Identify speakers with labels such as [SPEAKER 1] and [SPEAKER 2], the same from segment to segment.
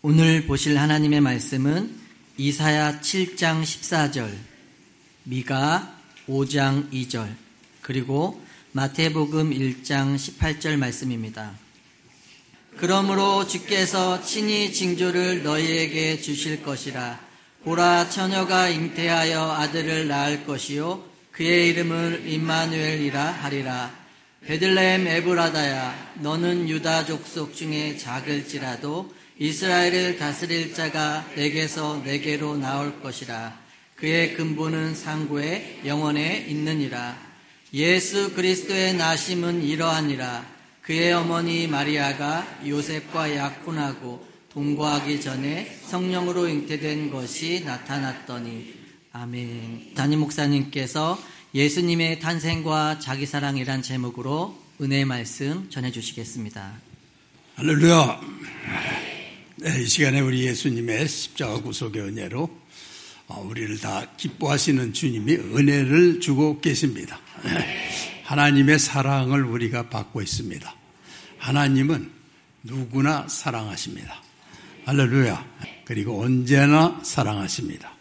[SPEAKER 1] 오늘 보실 하나님의 말씀은 이사야 7장 14절, 미가 5장 2절, 그리고 마태복음 1장 18절 말씀입니다. 그러므로 주께서 친히 징조를 너희에게 주실 것이라. 보라, 처녀가 잉태하여 아들을 낳을 것이요 그의 이름을 임마누엘이라 하리라. 베들레헴 에브라다야, 너는 유다 족속 중에 작을지라도 이스라엘을 다스릴 자가 내게서 내게로 나올 것이라. 그의 근본은 상고에 영원에 있느니라. 예수 그리스도의 나심은 이러하니라. 그의 어머니 마리아가 요셉과 약혼하고 동거하기 전에 성령으로 잉태된 것이 나타났더니. 아멘. 담임 목사님께서 예수님의 탄생과 자기사랑이란 제목으로 은혜의 말씀 전해주시겠습니다.
[SPEAKER 2] 할렐루야. 네, 이 시간에 우리 예수님의 십자가 구속의 은혜로 우리를 다 기뻐하시는 주님이 은혜를 주고 계십니다. 하나님의 사랑을 우리가 받고 있습니다. 하나님은 누구나 사랑하십니다. 할렐루야. 그리고 언제나 사랑하십니다.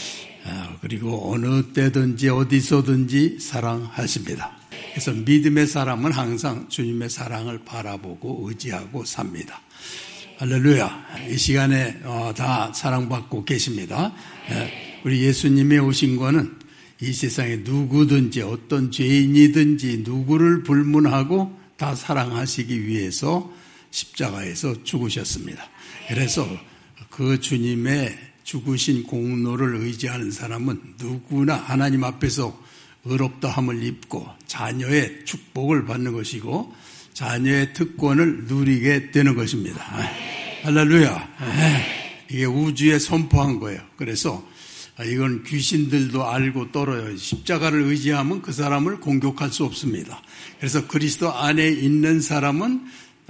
[SPEAKER 2] 그리고 어느 때든지 어디서든지 사랑하십니다. 그래서 믿음의 사람은 항상 주님의 사랑을 바라보고 의지하고 삽니다. 할렐루야. 이 시간에 다 사랑받고 계십니다. 우리 예수님이 오신 거는 이 세상에 누구든지 어떤 죄인이든지 누구를 불문하고 다 사랑하시기 위해서 십자가에서 죽으셨습니다. 그래서 그 주님의 죽으신 공로를 의지하는 사람은 누구나 하나님 앞에서 의롭다함을 입고 자녀의 축복을 받는 것이고 자녀의 특권을 누리게 되는 것입니다. 할렐루야. 이게 우주에 선포한 거예요. 그래서 이건 귀신들도 알고 떨어요. 십자가를 의지하면 그 사람을 공격할 수 없습니다. 그래서 그리스도 안에 있는 사람은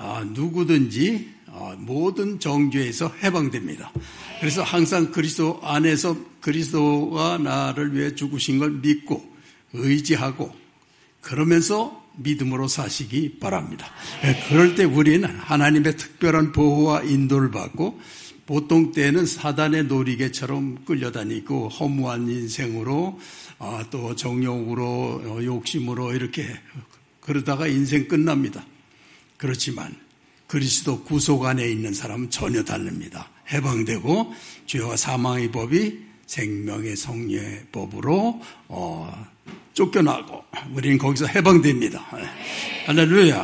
[SPEAKER 2] 누구든지 모든 정죄에서 해방됩니다. 그래서 항상 그리스도 안에서 그리스도가 나를 위해 죽으신 걸 믿고 의지하고 그러면서 믿음으로 사시기 바랍니다. 그럴 때 우리는 하나님의 특별한 보호와 인도를 받고 보통 때는 사단의 놀이개처럼 끌려다니고 허무한 인생으로 또 정욕으로 욕심으로 이렇게 그러다가 인생 끝납니다. 그렇지만 그리스도 구속 안에 있는 사람은 전혀 다릅니다. 해방되고 죄와 사망의 법이 생명의 성령의 법으로 쫓겨나고 우리는 거기서 해방됩니다. 할렐루야.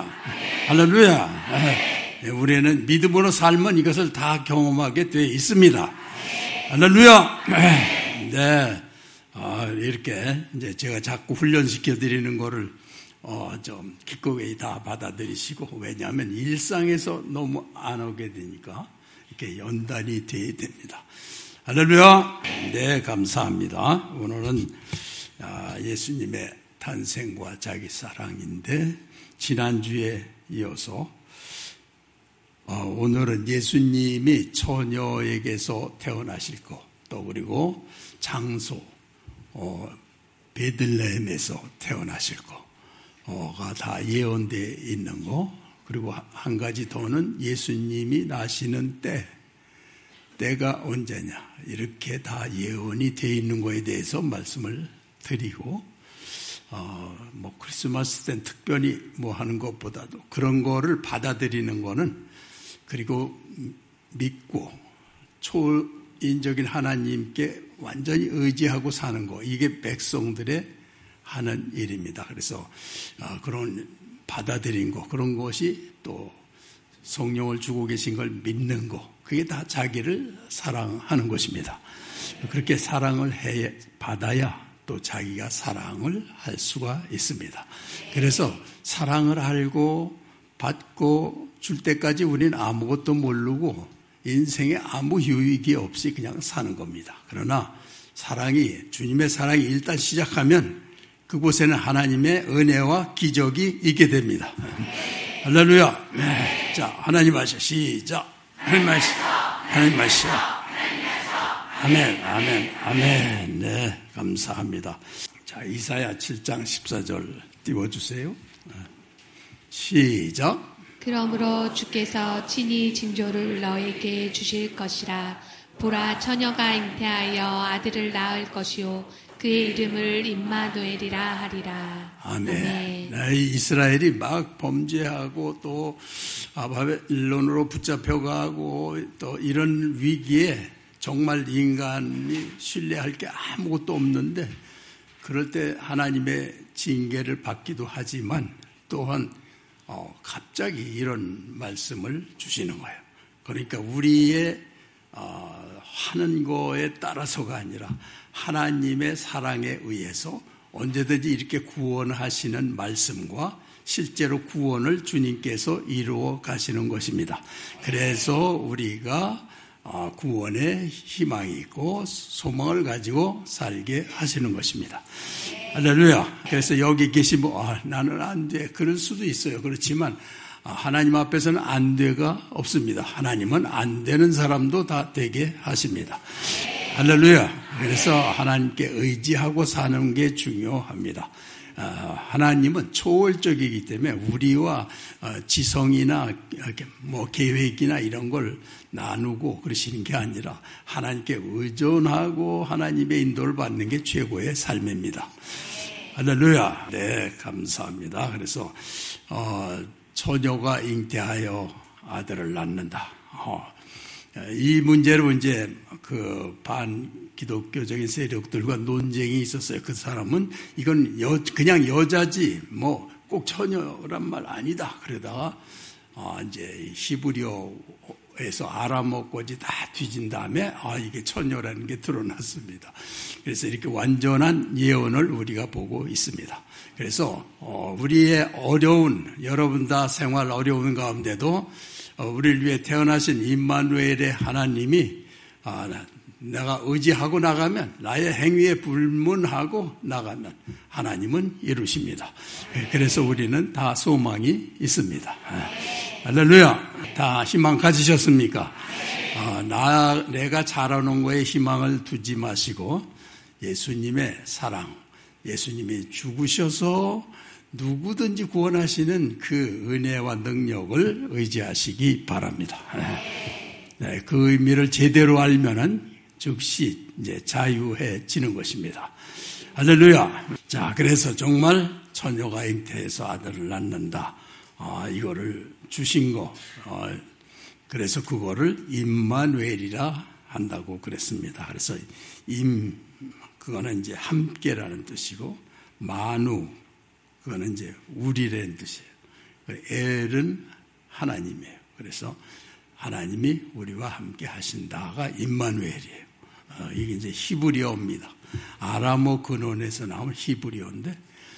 [SPEAKER 2] 할렐루야. 우리는 믿음으로 살면 이것을 다 경험하게 되어 있습니다. 할렐루야. 네. 이렇게 이제 제가 자꾸 훈련시켜 드리는 거를 좀 기꺼이 다 받아들이시고, 왜냐하면 일상에서 너무 안 오게 되니까 이렇게 연단이 돼야 됩니다. 할렐루야. 네, 감사합니다. 오늘은 예수님의 탄생과 자기 사랑인데 지난주에 이어서 오늘은 예수님이 처녀에게서 태어나실 것, 또 그리고 장소 베들레헴에서 태어나실 거가 다 예언되어 있는 거, 그리고 한 가지 더는 예수님이 나시는 때가 언제냐, 이렇게 다 예언이 되어 있는 거에 대해서 말씀을 드리고, 크리스마스 땐 특별히 하는 것보다도 그런 거를 받아들이는 거는, 그리고 믿고 초인적인 하나님께 완전히 의지하고 사는 거, 이게 백성들의 하는 일입니다. 그래서 그런 받아들인 거, 그런 것이 또 성령을 주고 계신 걸 믿는 거, 그게 다 자기를 사랑하는 것입니다. 그렇게 사랑을 받아야 또 자기가 사랑을 할 수가 있습니다. 그래서 사랑을 알고 받고 줄 때까지 우리는 아무것도 모르고 인생에 아무 유익이 없이 그냥 사는 겁니다. 그러나 주님의 사랑이 일단 시작하면 그곳에는 하나님의 은혜와 기적이 있게 됩니다. 할렐루야. 자, 하나님 하시오. 시작. 하나님 하시오. 하나님 하시오. 아멘. 네, 감사합니다. 자, 이사야 7장 14절 띄워주세요. 시작.
[SPEAKER 3] 그러므로 주께서 친히 징조를 너에게 주실 것이라. 보라, 처녀가 잉태하여 아들을 낳을 것이요 그의 이름을 임마누엘이라 하리라.
[SPEAKER 2] 아멘. 이스라엘이 막 범죄하고 또 바벨론으로 붙잡혀가고 또 이런 위기에 정말 인간이 신뢰할 게 아무것도 없는데 그럴 때 하나님의 징계를 받기도 하지만 또한 갑자기 이런 말씀을 주시는 거예요. 그러니까 우리의 하는 거에 따라서가 아니라 하나님의 사랑에 의해서 언제든지 이렇게 구원하시는 말씀과 실제로 구원을 주님께서 이루어 가시는 것입니다. 그래서 우리가 구원의 희망이 있고 소망을 가지고 살게 하시는 것입니다. 할렐루야. 그래서 여기 계신 분, 나는 안 돼. 그럴 수도 있어요. 그렇지만 하나님 앞에서는 안 돼가 없습니다. 하나님은 안 되는 사람도 다 되게 하십니다. 할렐루야. 그래서 하나님께 의지하고 사는 게 중요합니다. 하나님은 초월적이기 때문에 우리와 지성이나 뭐 계획이나 이런 걸 나누고 그러시는 게 아니라 하나님께 의존하고 하나님의 인도를 받는 게 최고의 삶입니다. 할렐루야. 네, 감사합니다. 그래서 처녀가 잉태하여 아들을 낳는다. 이 문제로 이제 그 반기독교적인 세력들과 논쟁이 있었어요. 그 사람은 이건 그냥 여자지 뭐 꼭 처녀란 말 아니다. 그러다가 이제 히브리어에서 아람어까지 다 뒤진 다음에 이게 처녀라는 게 드러났습니다. 그래서 이렇게 완전한 예언을 우리가 보고 있습니다. 그래서 우리의 어려운 여러분 다 생활 어려운 가운데도 우리를 위해 태어나신 임마누엘의 하나님이 내가 의지하고 나가면 나의 행위에 불문하고 나가면 하나님은 이루십니다. 그래서 우리는 다 소망이 있습니다. 할렐루야. 다 희망 가지셨습니까? 내가 잘하는 거에 희망을 두지 마시고 예수님의 사랑, 예수님이 죽으셔서 누구든지 구원하시는 그 은혜와 능력을 의지하시기 바랍니다. 그 의미를 제대로 알면은 즉시 이제 자유해지는 것입니다. 할렐루야. 자, 그래서 정말 처녀가 잉태해서 아들을 낳는다. 이거를 주신 거. 그래서 그거를 임마누엘이라 한다고 그랬습니다. 그래서 그거는 이제 함께라는 뜻이고 마누 그거는 이제 우리라는 뜻이에요. 엘은 하나님이에요. 그래서 하나님이 우리와 함께 하신다가 임마누엘이에요. 이게 이제 히브리어입니다. 아람어 근원에서 나온 히브리어인데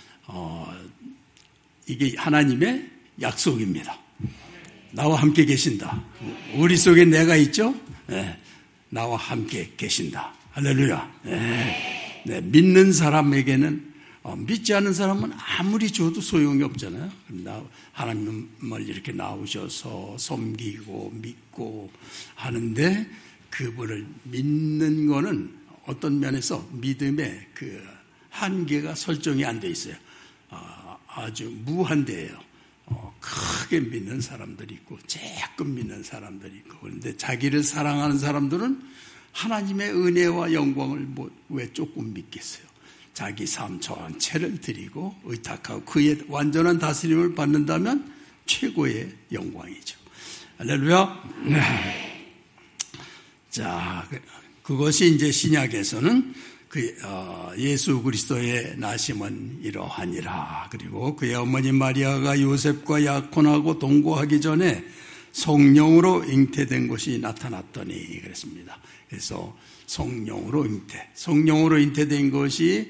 [SPEAKER 2] 이게 하나님의 약속입니다. 나와 함께 계신다. 우리 속에 내가 있죠? 네, 나와 함께 계신다. 할렐루야. 네, 믿는 사람에게는 믿지 않는 사람은 아무리 줘도 소용이 없잖아요. 하나님을 이렇게 나오셔서 섬기고 믿고 하는데 그분을 믿는 거는 어떤 면에서 믿음의 그 한계가 설정이 안 돼 있어요. 아주 무한대예요. 크게 믿는 사람들이 있고 조금 믿는 사람들이 있고 그런데 자기를 사랑하는 사람들은 하나님의 은혜와 영광을 왜 조금 믿겠어요. 자기 삶 전체를 드리고 의탁하고 그의 완전한 다스림을 받는다면 최고의 영광이죠. 할렐루야. 자, 그것이 이제 신약에서는 예수 그리스도의 나심은 이러하니라. 그리고 그의 어머니 마리아가 요셉과 약혼하고 동거하기 전에 성령으로 잉태된 것이 나타났더니 그랬습니다. 그래서 성령으로 잉태된 것이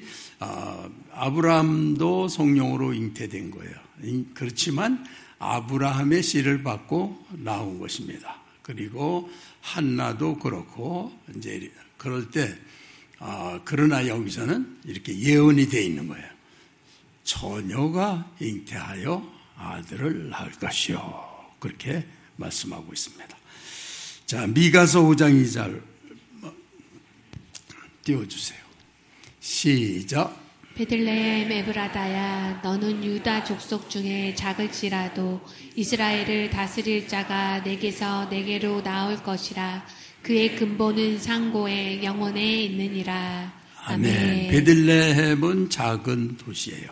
[SPEAKER 2] 아브라함도 성령으로 잉태된 거예요. 그렇지만 아브라함의 씨를 받고 나온 것입니다. 그리고 한나도 그렇고 이제 그럴 때 그러나 여기서는 이렇게 예언이 되어 있는 거예요. 처녀가 잉태하여 아들을 낳을 것이요. 그렇게 말씀하고 있습니다. 자, 미가서 5장 2절 띄워주세요. 시작.
[SPEAKER 3] 베들레헴 에브라다야, 너는 유다 족속 중에 작을지라도 이스라엘을 다스릴 자가 내게서 내게로 나올 것이라. 그의 근본은 상고에 영원에 있느니라.
[SPEAKER 2] 아멘. 베들레헴은 작은 도시예요.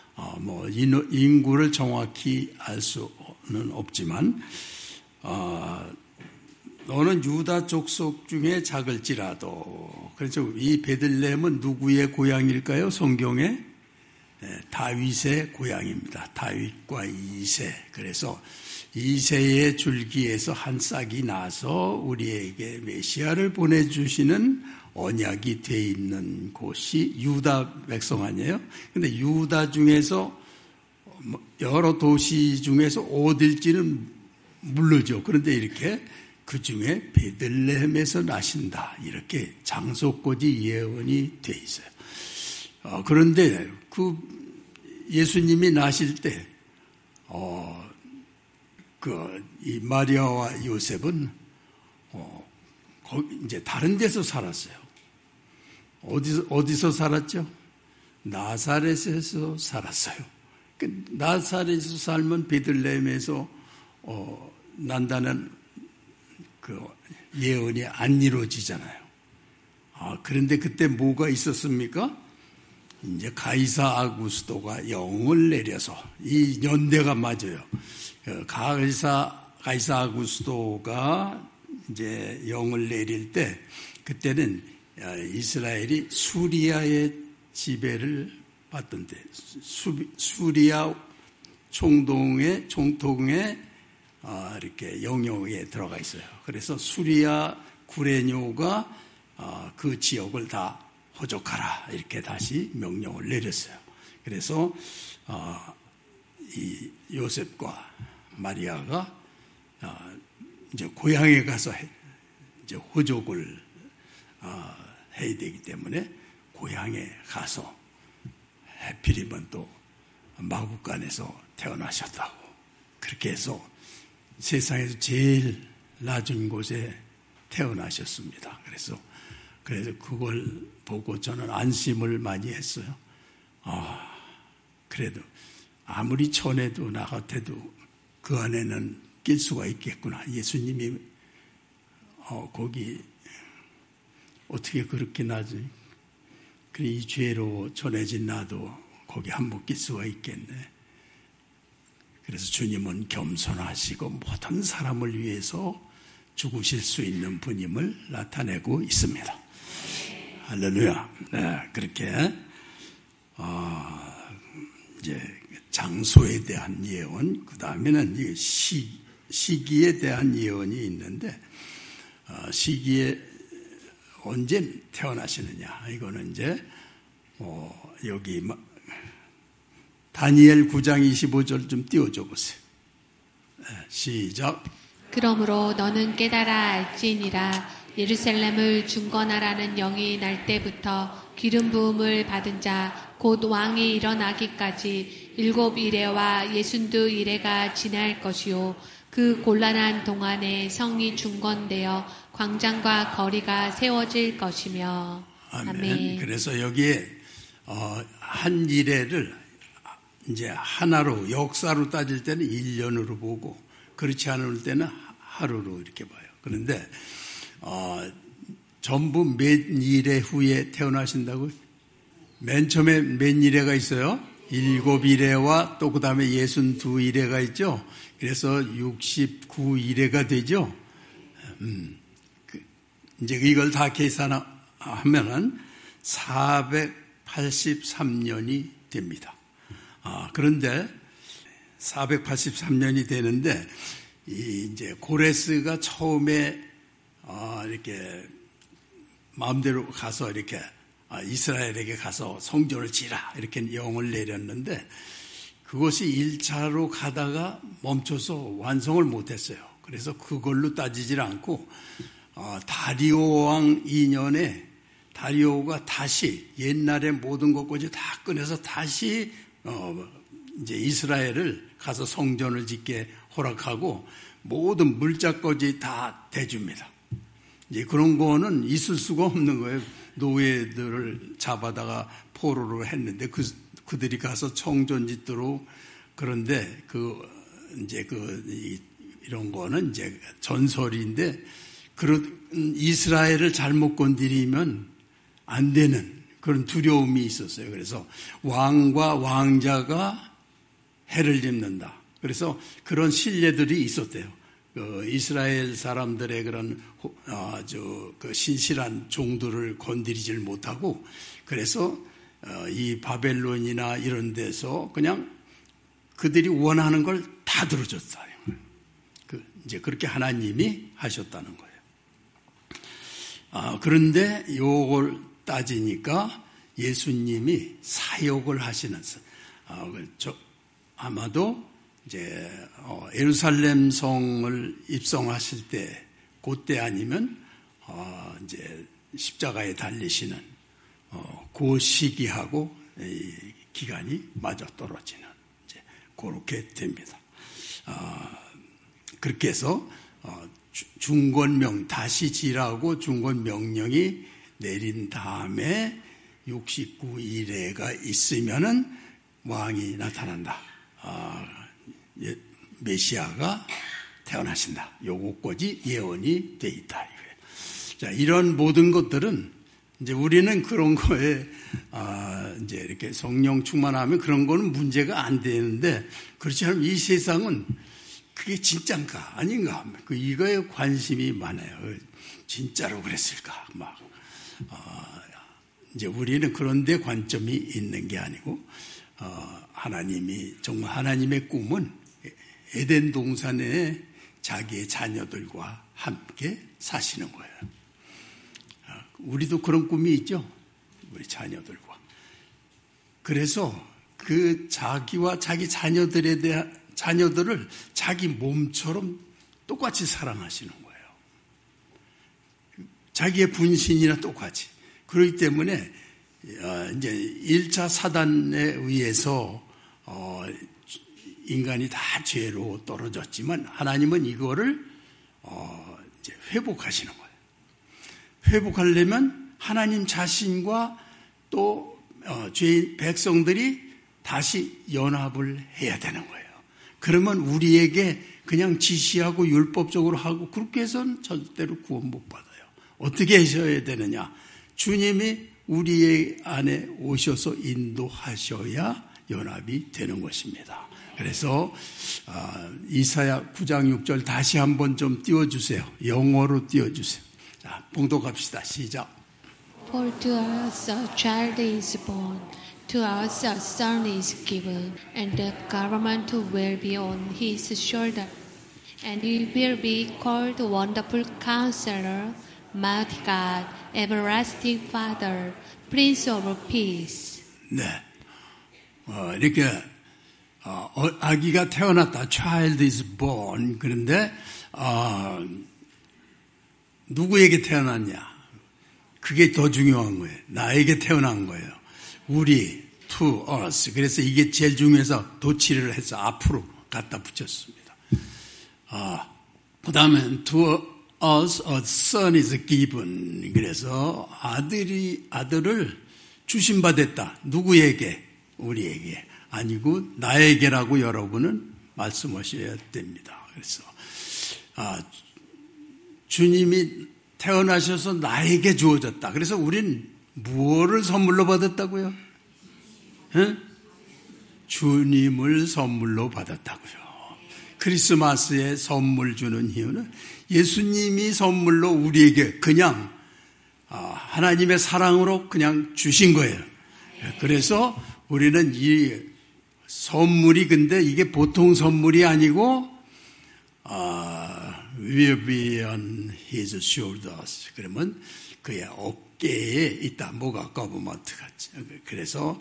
[SPEAKER 2] 인구를 정확히 알 수는 없지만, 너는 유다 족속 중에 작을지라도. 그래서 이 베들레헴은 누구의 고향일까요? 성경에 다윗의 고향입니다. 다윗과 이새. 그래서 이새의 줄기에서 한 싹이 나서 우리에게 메시아를 보내주시는 언약이 돼 있는 곳이 유다 백성 아니에요? 근데 유다 중에서 여러 도시 중에서 어딜지는 모르죠. 그런데 이렇게 그 중에 베들레헴에서 나신다. 이렇게 장소까지 예언이 돼 있어요. 그런데 그 예수님이 나실 때, 이 마리아와 요셉은, 이제 다른 데서 살았어요. 어디서 살았죠? 나사렛에서 살았어요. 나사렛에서 살면 베들레헴에서 난다는 그 예언이 안 이루어지잖아요. 그런데 그때 뭐가 있었습니까? 이제 가이사 아구스도가 영을 내려서, 이 연대가 맞아요. 가이사 아구스도가 이제 영을 내릴 때, 그때는 이스라엘이 수리아의 지배를 받던데, 수리아 총통의 이렇게 영역에 들어가 있어요. 그래서 수리아 구레뇨가 그 지역을 다 호족하라 이렇게 다시 명령을 내렸어요. 그래서 이 요셉과 마리아가 이제 고향에 가서 이제 호족을 해야 되기 때문에 고향에 가서 해필이면 또 마국간에서 태어나셨다고, 그렇게 해서 세상에서 제일 낮은 곳에 태어나셨습니다. 그래서 그걸 보고 저는 안심을 많이 했어요. 그래도 아무리 천해도 나 같아도 그 안에는 낄 수가 있겠구나. 예수님이 거기 어떻게 그렇게 나지? 그래, 이 죄로 전해진 나도 거기 한몫 낄 수가 있겠네. 그래서 주님은 겸손하시고 모든 사람을 위해서 죽으실 수 있는 분임을 나타내고 있습니다. 할렐루야. 네, 그렇게 이제 장소에 대한 예언, 그 다음에는 시기에 대한 예언이 있는데, 시기에 언제 태어나시느냐, 이거는 이제 여기 다니엘 9장 25절 좀 띄워줘 보세요. 시작.
[SPEAKER 3] 그러므로 너는 깨달아 알지니라. 예루살렘을 중건하라는 영이 날 때부터 기름 부음을 받은 자 곧 왕이 일어나기까지 7 이레와 62 이레가 지날 것이요, 그 곤란한 동안에 성이 중건되어 광장과 거리가 세워질 것이며. 아멘.
[SPEAKER 2] 그래서 여기에 한 이레를 이제 하나로, 역사로 따질 때는 1년으로 보고, 그렇지 않을 때는 하루로 이렇게 봐요. 그런데 전부 몇 이레 후에 태어나신다고요? 맨 처음에 몇 이레가 있어요? 7 이레와 또 그 다음에 62 이레가 있죠. 그래서 69 이레가 되죠. 이제 이걸 다 계산하면은 483년이 됩니다. 그런데 483년이 되는데, 이제 고레스가 처음에 이렇게 마음대로 가서 이렇게 이스라엘에게 가서 성전을 지라 이렇게 영을 내렸는데, 그것이 1차로 가다가 멈춰서 완성을 못했어요. 그래서 그걸로 따지질 않고 다리오 왕 2년에 다리오가 다시 옛날의 모든 것까지 다 꺼내서 다시 이제 이스라엘을 가서 성전을 짓게 허락하고 모든 물자까지 다 대줍니다. 이제 그런 거는 있을 수가 없는 거예요. 노예들을 잡아다가 포로로 했는데 그들이 가서 청존짓도록 그런데 이런 거는 이제 전설인데 이스라엘을 잘못 건드리면 안 되는 그런 두려움이 있었어요. 그래서 왕과 왕자가 해를 입는다. 그래서 그런 신뢰들이 있었대요. 이스라엘 사람들의 그런 신실한 종들을 건드리질 못하고 그래서 이 바벨론이나 이런 데서 그냥 그들이 원하는 걸 다 들어줬다. 이제 그렇게 하나님이 하셨다는 거예요. 그런데 요걸 따지니까 예수님이 사역을 하시면서 아마도 이제 예루살렘 성을 입성하실 때 그때 아니면 이제 십자가에 달리시는 그 시기하고 이 기간이 맞아 떨어지는 이제 그렇게 됩니다. 그렇게 해서 중건명 다시 지라고 중건명령이 내린 다음에 69일에가 있으면은 왕이 나타난다. 메시아가 태어나신다. 요것까지 예언이 돼 있다. 자, 이런 모든 것들은 이제 우리는 그런 거에 이제 이렇게 성령 충만하면 그런 거는 문제가 안 되는데 그렇지 않으면 이 세상은 그게 진짠가 아닌가 이거에 관심이 많아요. 진짜로 그랬을까 이제 우리는 그런데 관점이 있는 게 아니고 하나님이 정말 하나님의 꿈은 에덴 동산에 자기의 자녀들과 함께 사시는 거예요. 우리도 그런 꿈이 있죠. 우리 자녀들과. 그래서 그 자기와 자기 자녀들을 자기 몸처럼 똑같이 사랑하시는 거예요. 자기의 분신이나 똑같이. 그렇기 때문에 이제 1차 사단에 의해서 인간이 다 죄로 떨어졌지만 하나님은 이거를 이제 회복하시는 거예요. 회복하려면 하나님 자신과 또 죄인 백성들이 다시 연합을 해야 되는 거예요. 그러면 우리에게 그냥 지시하고 율법적으로 하고 그렇게 해서는 절대로 구원 못 받아요. 어떻게 하셔야 되느냐? 주님이 우리의 안에 오셔서 인도하셔야 연합이 되는 것입니다. 그래서 이사야 9장 6절 다시 한번 좀 띄워주세요. 영어로 띄워주세요. 자, 봉독합시다. 시작.
[SPEAKER 3] For to us a child is born, to us a son is given, and the government will be on his shoulder. And he will be called Wonderful Counselor, Mighty God, Everlasting Father, Prince of Peace.
[SPEAKER 2] 네, 이렇게 아기가 태어났다. Child is born. 그런데 누구에게 태어났냐? 그게 더 중요한 거예요. 나에게 태어난 거예요. 우리, to us. 그래서 이게 제일 중요해서 도치를 해서 앞으로 갖다 붙였습니다. 그 다음에 to us a son is given. 그래서 아들을 주신받았다. 누구에게? 우리에게. 아니고 나에게라고 여러분은 말씀하셔야 됩니다. 그래서 주님이 태어나셔서 나에게 주어졌다. 그래서 우린 무엇을 선물로 받았다고요? 응? 주님을 선물로 받았다고요. 크리스마스에 선물 주는 이유는 예수님이 선물로 우리에게 그냥 하나님의 사랑으로 그냥 주신 거예요. 그래서 우리는 이 선물이 근데 이게 보통 선물이 아니고 will be on his shoulders. 그러면 그의 어깨에 있다. 뭐가 거버먼트 같이. 그래서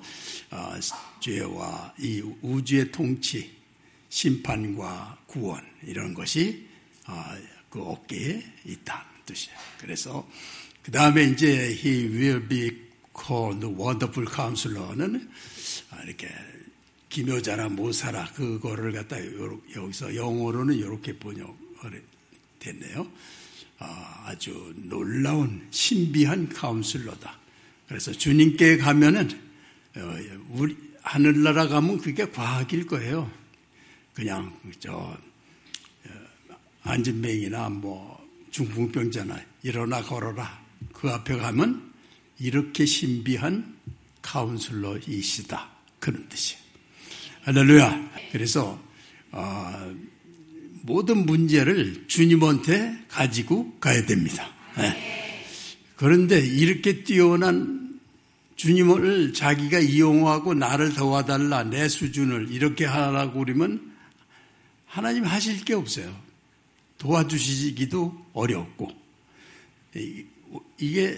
[SPEAKER 2] 죄와 이 우주의 통치, 심판과 구원 이런 것이 그 어깨에 있다는 뜻이에요. 그래서 그 다음에 이제 he will be called wonderful counselor는 이렇게 기묘자라 모사라 그거를 갖다 여기서 영어로는 이렇게 번역을 됐네요. 아주 놀라운 신비한 카운슬러다. 그래서 주님께 가면은 우리 하늘나라 가면 그게 과학일 거예요. 그냥 안진뱅이나 뭐 중풍병자나 일어나 걸어라. 그 앞에 가면 이렇게 신비한 카운슬러이시다. 그런 뜻이에요. 할렐루야. 그래서 모든 문제를 주님한테 가지고 가야 됩니다. 네. 그런데 이렇게 뛰어난 주님을 자기가 이용하고 나를 도와달라, 내 수준을 이렇게 하라고 그러면 하나님 하실 게 없어요. 도와주시기도 어렵고. 이게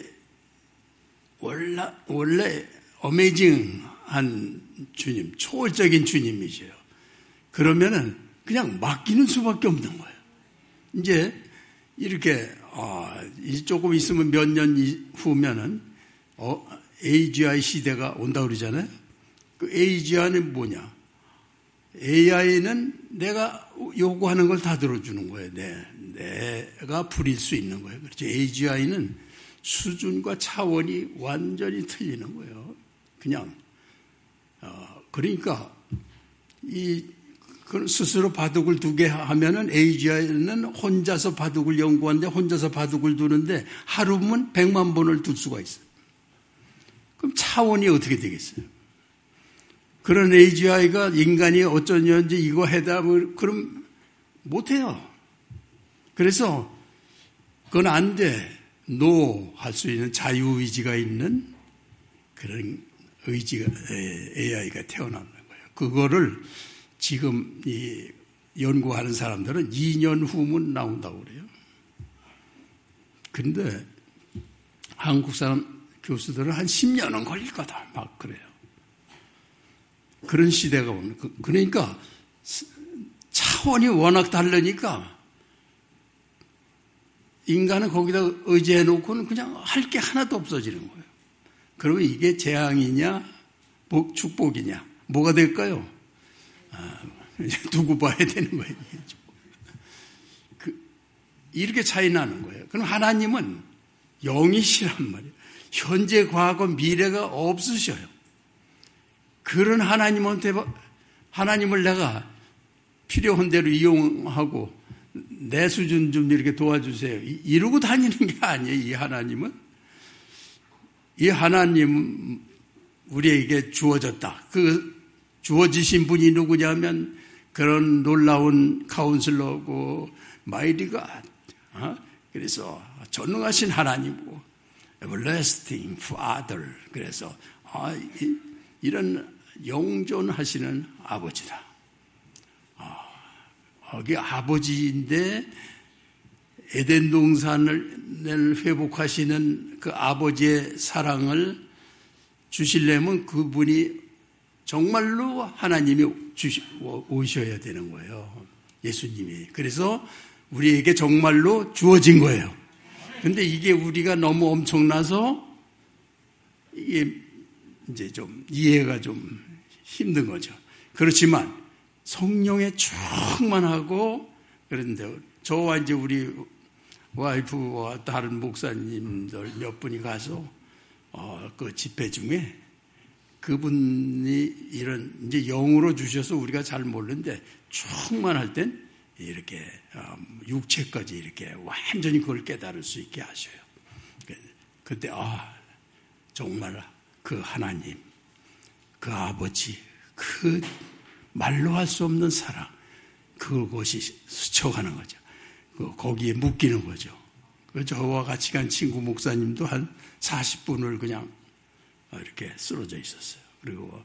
[SPEAKER 2] 원래 어메이징한 주님, 초월적인 주님이세요. 그러면은 그냥 맡기는 수밖에 없는 거예요. 이제 이렇게 조금 있으면 몇 년 후면은 AGI 시대가 온다 그러잖아요. 그 AGI는 뭐냐? AI는 내가 요구하는 걸 다 들어주는 거예요. 내가 부릴 수 있는 거예요. 그렇죠. AGI는 수준과 차원이 완전히 틀리는 거예요. 그냥 그러니까 스스로 바둑을 두게 하면은 AGI는 혼자서 바둑을 연구하는데 혼자서 바둑을 두는데 하루면 100만 번을 둘 수가 있어요. 그럼 차원이 어떻게 되겠어요? 그런 AGI가 인간이 어쩌냐는지 이거 해다 그럼 못해요. 그래서 그건 안 돼. 노 할 수 있는 자유의지가 있는 그런 의지가 AI가 태어나는 거예요. 그거를 지금 이 연구하는 사람들은 2년 후면 나온다고 그래요. 그런데 한국 사람 교수들은 한 10년은 걸릴 거다 막 그래요. 그런 시대가 오면 그러니까 차원이 워낙 다르니까 인간은 거기다 의지해 놓고는 그냥 할 게 하나도 없어지는 거예요. 그러면 이게 재앙이냐 축복이냐 뭐가 될까요? 이제 두고 봐야 되는 거예요. 이렇게 차이 나는 거예요. 그럼 하나님은 영이시란 말이에요. 현재, 과거, 미래가 없으셔요. 그런 하나님을 내가 필요한 대로 이용하고 내 수준 좀 이렇게 도와주세요. 이러고 다니는 게 아니에요. 이 하나님 우리에게 주어졌다. 그 주어지신 분이 누구냐면 그런 놀라운 카운슬러고 마이리가 그래서 전능하신 하나님이고 everlasting Father. 그래서 이런 영존하시는 아버지다. 여기 아버지인데 에덴 동산을 회복하시는 그 아버지의 사랑을 주시려면 그분이 정말로 하나님이 오셔야 되는 거예요. 예수님이. 그래서 우리에게 정말로 주어진 거예요. 근데 이게 우리가 너무 엄청나서 이게 이제 좀 이해가 좀 힘든 거죠. 그렇지만 성령에 충만하고 그런데 저와 이제 우리 와이프와 다른 목사님들 몇 분이 가서 그 집회 중에 그분이 이런 이제 영으로 주셔서 우리가 잘 모르는데 충만할 땐 이렇게 육체까지 이렇게 완전히 그걸 깨달을 수 있게 하셔요. 그때 정말 그 하나님, 그 아버지, 그 말로 할 수 없는 사랑, 그것이 스쳐가는 거죠. 거기에 묶이는 거죠. 저와 같이 간 친구 목사님도 한 40분을 그냥 이렇게 쓰러져 있었어요. 그리고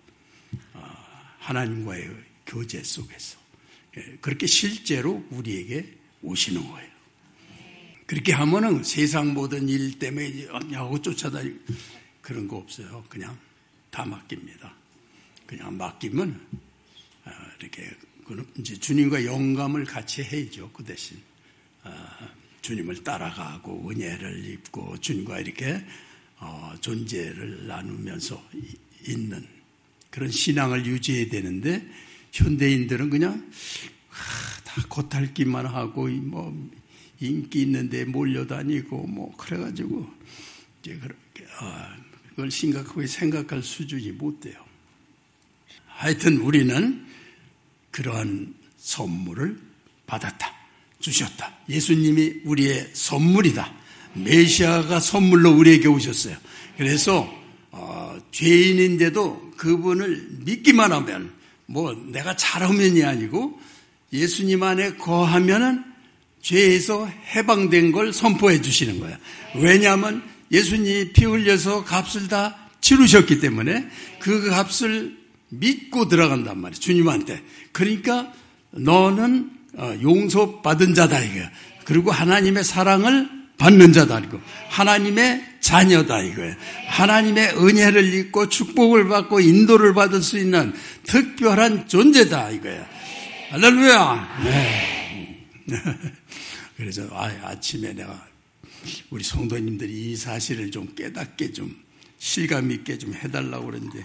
[SPEAKER 2] 하나님과의 교제 속에서 그렇게 실제로 우리에게 오시는 거예요. 그렇게 하면은 세상 모든 일 때문에 하고 쫓아다니고 그런 거 없어요. 그냥 다 맡깁니다. 그냥 맡기면 이렇게 이제 주님과 영감을 같이 해야죠. 그 대신 주님을 따라가고 은혜를 입고 주님과 이렇게 존재를 나누면서 있는 그런 신앙을 유지해야 되는데 현대인들은 그냥 다 겉핥기만 하고 뭐 인기 있는데 몰려다니고 뭐 그래가지고 이제 그렇게 그걸 심각하게 생각할 수준이 못 돼요. 하여튼 우리는 그러한 선물을 받았다. 주셨다. 예수님이 우리의 선물이다. 메시아가 선물로 우리에게 오셨어요. 그래서 죄인인데도 그분을 믿기만 하면 뭐 내가 잘하면이 아니고 예수님 안에 거하면은 죄에서 해방된 걸 선포해 주시는 거예요. 왜냐하면 예수님이 피 흘려서 값을 다 치르셨기 때문에 그 값을 믿고 들어간단 말이에요. 주님한테. 그러니까 너는 용서받은 자다 이거예요. 그리고 하나님의 사랑을 받는 자다 이거. 하나님의 자녀다 이거예요. 하나님의 은혜를 입고 축복을 받고 인도를 받을 수 있는 특별한 존재다 이거예요. 할렐루야. 네. 그래서 아침에 내가 우리 성도님들이 이 사실을 좀 깨닫게 좀 실감 있게 좀 해달라고 그러는데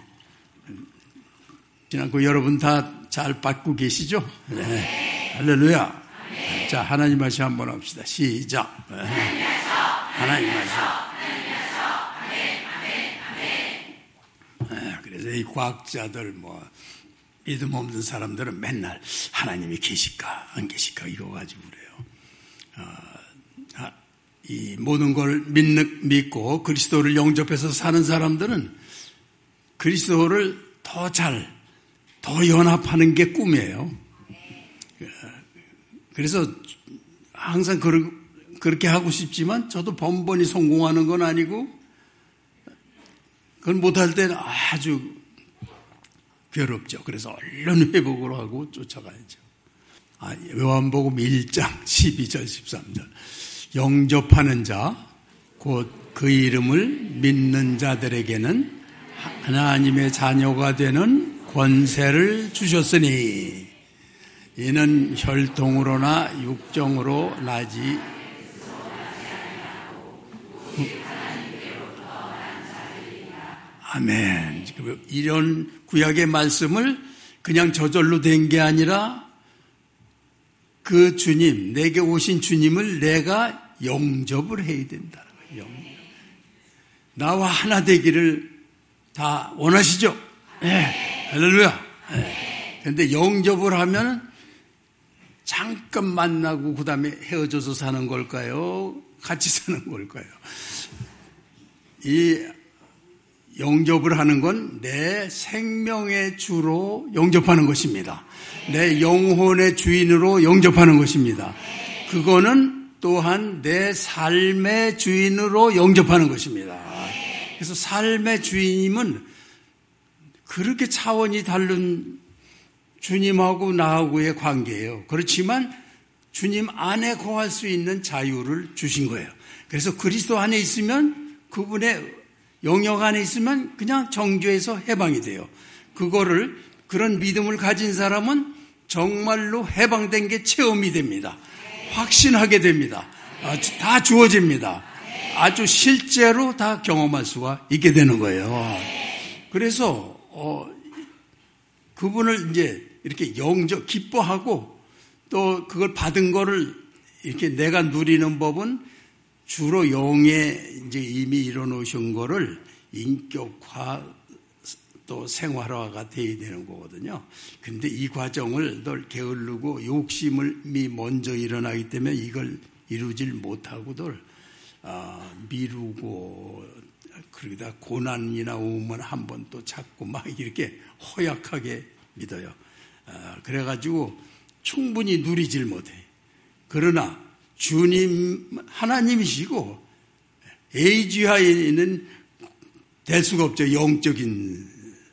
[SPEAKER 2] 지난주 여러분 다 잘 받고 계시죠? 네. 할렐루야. 네. 자, 하나님 말씀 한번 합시다. 시작. 네. 하나님 말씀. 네. 그래서 이 과학자들 믿음 없는 사람들은 맨날 하나님이 계실까 안 계실까 이거 가지고 그래요. 이 모든 걸 믿고 그리스도를 영접해서 사는 사람들은 그리스도를 더 연합하는 게 꿈이에요. 그래서 항상 그렇게 하고 싶지만 저도 번번이 성공하는 건 아니고 그걸 못할 때는 아주 괴롭죠. 그래서 얼른 회복을 하고 쫓아가야죠. 요한복음 1장 12절 13절 영접하는 자 곧 그 이름을 믿는 자들에게는 하나님의 자녀가 되는 권세를 주셨으니 이는 혈통으로나 육정으로 나지 아멘. 이런 구약의 말씀을 그냥 저절로 된 게 아니라 그 주님, 내게 오신 주님을 내가 영접을 해야 된다는 거예요. 나와 하나 되기를 다 원하시죠? 네. 할렐루야. 그런데 영접을 하면 잠깐 만나고 그 다음에 헤어져서 사는 걸까요? 같이 사는 걸까요? 이 영접을 하는 건 내 생명의 주로 영접하는 것입니다. 내 영혼의 주인으로 영접하는 것입니다. 그거는 또한 내 삶의 주인으로 영접하는 것입니다. 그래서 삶의 주인님은 그렇게 차원이 다른 주님하고 나하고의 관계예요. 그렇지만 주님 안에 거할 수 있는 자유를 주신 거예요. 그래서 그리스도 안에 있으면 그분의 영역 안에 있으면 그냥 정죄에서 해방이 돼요. 그런 믿음을 가진 사람은 정말로 해방된 게 체험이 됩니다. 확신하게 됩니다. 다 주어집니다. 아주 실제로 다 경험할 수가 있게 되는 거예요. 그래서 그분을 이제 이렇게 기뻐하고 또 그걸 받은 거를 이렇게 내가 누리는 법은 주로 영에 이제 이미 이뤄놓으신 거를 인격화 또 생활화가 돼야 되는 거거든요. 근데 이 과정을 늘 게으르고 욕심이 먼저 일어나기 때문에 이걸 이루질 못하고들 미루고 그러다 고난이나 오면 한 번 또 찾고 막 이렇게 허약하게 믿어요. 그래가지고 충분히 누리질 못해. 그러나 주님 하나님이시고 에이지하에는 될 수가 없죠. 영적인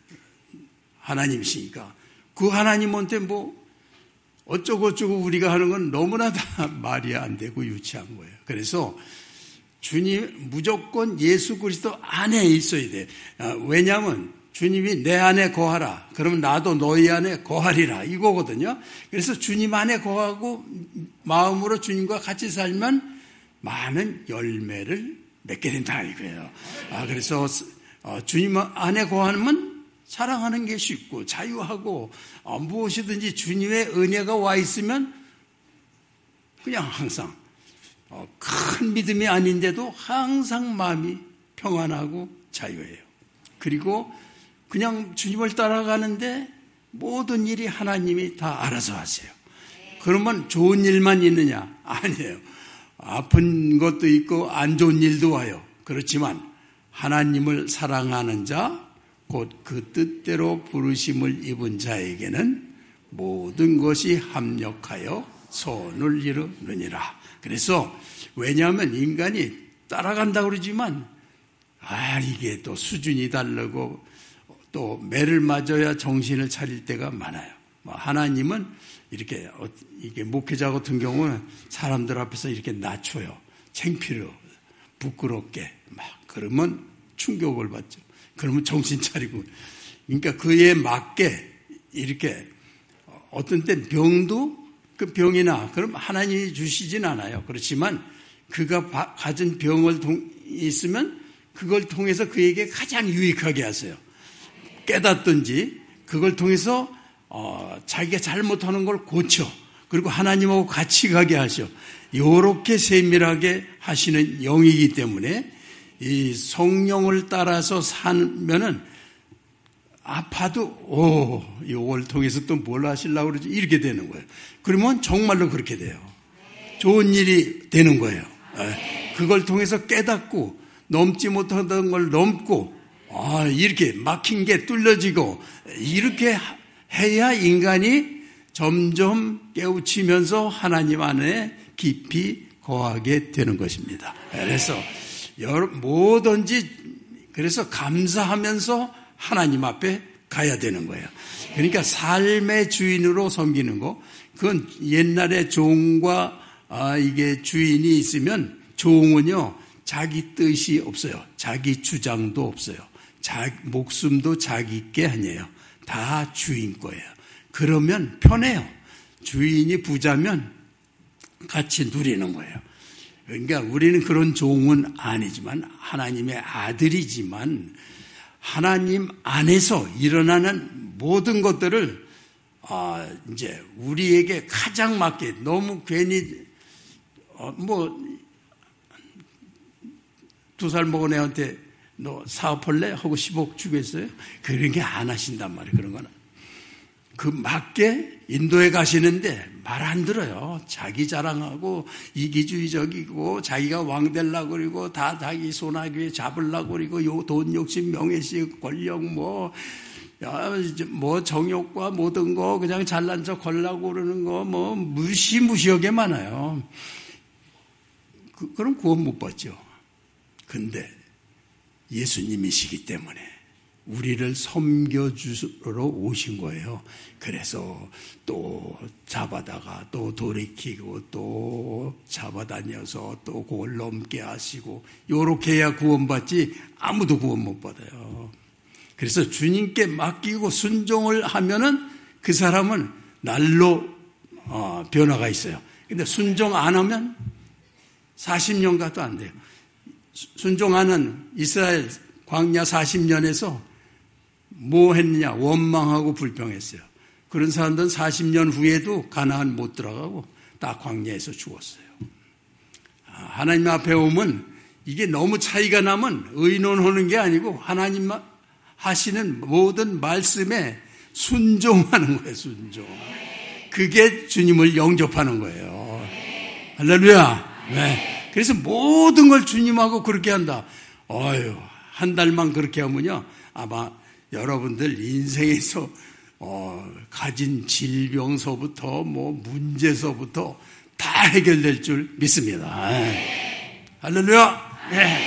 [SPEAKER 2] 하나님이시니까 그 하나님한테 어쩌고 우리가 하는 건 너무나 다 말이 안 되고 유치한 거예요. 그래서 주님 무조건 예수 그리스도 안에 있어야 돼. 왜냐하면 주님이 내 안에 거하라. 그러면 나도 너희 안에 거하리라. 이거거든요. 그래서 주님 안에 거하고 마음으로 주님과 같이 살면 많은 열매를 맺게 된다 이거예요. 그래서 주님 안에 거하면 사랑하는 게 쉽고 자유하고 무엇이든지 주님의 은혜가 와 있으면 그냥 항상 큰 믿음이 아닌데도 항상 마음이 평안하고 자유해요. 그리고 그냥 주님을 따라가는데 모든 일이 하나님이 다 알아서 하세요. 그러면 좋은 일만 있느냐? 아니에요. 아픈 것도 있고 안 좋은 일도 와요. 그렇지만 하나님을 사랑하는 자, 곧 그 뜻대로 부르심을 입은 자에게는 모든 것이 합력하여 선을 이루느니라. 그래서 왜냐하면 인간이 따라간다고 그러지만 이게 또 수준이 다르고 또 매를 맞아야 정신을 차릴 때가 많아요. 하나님은 이게 목회자 같은 경우는 사람들 앞에서 이렇게 낮춰요. 창피로 부끄럽게 그러면 충격을 받죠. 그러면 정신 차리고, 그러니까 그에 맞게 이렇게 어떤 때 병도 그 병이나 그럼 하나님이 주시진 않아요. 그렇지만 그가 가진 병을 있으면 그걸 통해서 그에게 가장 유익하게 하세요. 깨닫든지 그걸 통해서 자기가 잘못하는 걸 고쳐, 그리고 하나님하고 같이 가게 하셔. 이렇게 세밀하게 하시는 영이기 때문에 이 성령을 따라서 살면은 아파도 이걸 통해서 또 뭘 하시려고 그러지 이렇게 되는 거예요. 그러면 정말로 그렇게 돼요. 좋은 일이 되는 거예요. 그걸 통해서 깨닫고 넘지 못하던 걸 넘고 이렇게 막힌 게 뚫려지고 이렇게 해야 인간이 점점 깨우치면서 하나님 안에 깊이 거하게 되는 것입니다. 그래서 뭐든지 그래서 감사하면서 하나님 앞에 가야 되는 거예요. 그러니까 삶의 주인으로 섬기는 거, 그건 옛날에 종과 이게 주인이 있으면 종은요 자기 뜻이 없어요. 자기 주장도 없어요. 목숨도 자기께 아니에요. 다 주인 거예요. 그러면 편해요. 주인이 부자면 같이 누리는 거예요. 그러니까 우리는 그런 종은 아니지만 하나님의 아들이지만 하나님 안에서 일어나는 모든 것들을 이제 우리에게 가장 맞게, 너무 괜히 2살 먹은 애한테 너 사업할래? 하고 10억 주겠어요? 그런 게 안 하신단 말이에요. 그런 거는. 그 맞게 인도에 가시는데 말 안 들어요. 자기 자랑하고 이기주의적이고 자기가 왕 되려고 그러고 다 자기 손아귀에 잡으려고 그러고 돈 욕심 명예식 권력 정욕과 모든 거 그냥 잘난 척 하려고 그러는 거 무시무시하게 많아요. 그럼 구원 못 받죠. 근데 예수님이시기 때문에 우리를 섬겨주러 오신 거예요. 그래서 또 잡아다가 또 돌이키고 또 잡아다녀서 또 그걸 넘게 하시고 요렇게 해야 구원받지 아무도 구원 못 받아요. 그래서 주님께 맡기고 순종을 하면은 그 사람은 날로 변화가 있어요. 근데 순종 안 하면 40년 가도 안 돼요. 순종하는 이스라엘 광야 40년에서 뭐 했느냐? 원망하고 불평했어요. 그런 사람들은 40년 후에도 가나안 못 들어가고 다 광야에서 죽었어요. 하나님 앞에 오면 이게 너무 차이가 나면 의논하는 게 아니고 하나님 하시는 모든 말씀에 순종하는 거예요. 순종. 그게 주님을 영접하는 거예요. 할렐루야. 네. 그래서 모든 걸 주님하고 그렇게 한다. 한 달만 그렇게 하면요, 아마 여러분들 인생에서 가진 질병서부터 문제서부터 다 해결될 줄 믿습니다. 할렐루야.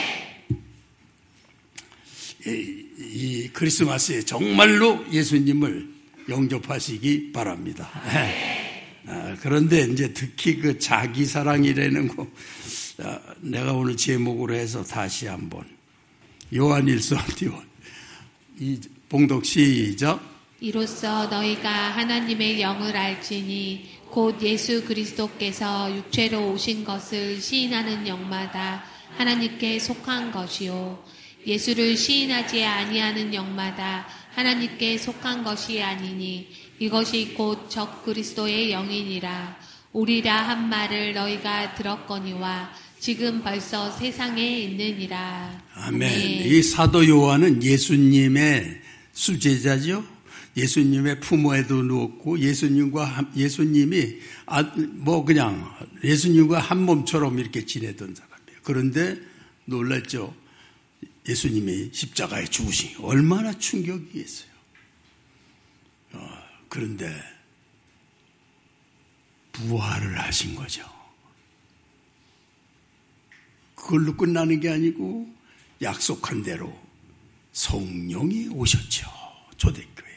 [SPEAKER 2] 이 크리스마스에 정말로 예수님을 영접하시기 바랍니다. 그런데 이제 특히 그 자기 사랑이라는 거, 내가 오늘 제목으로 해서 다시 한번 요한일서 이 봉독 시작.
[SPEAKER 3] 이로써 너희가 하나님의 영을 알지니 곧 예수 그리스도께서 육체로 오신 것을 시인하는 영마다 하나님께 속한 것이요 예수를 시인하지 아니하는 영마다 하나님께 속한 것이 아니니 이것이 곧 적 그리스도의 영이니라. 우리라 한 말을 너희가 들었거니와 지금 벌써 세상에 있느니라.
[SPEAKER 2] 아멘. 이 사도 요한은 예수님의 수제자죠. 예수님의 품어에도 누웠고 예수님이 그냥 예수님과 한 몸처럼 이렇게 지내던 사람이에요. 그런데 놀랐죠. 예수님이 십자가에 죽으신 게 얼마나 충격이겠어요. 그런데 부활을 하신 거죠. 그걸로 끝나는 게 아니고 약속한 대로 성령이 오셨죠. 초대교회에.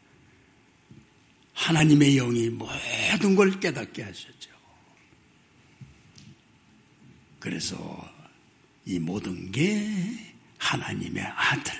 [SPEAKER 2] 하나님의 영이 모든 걸 깨닫게 하셨죠. 그래서 이 모든 게 하나님의 아들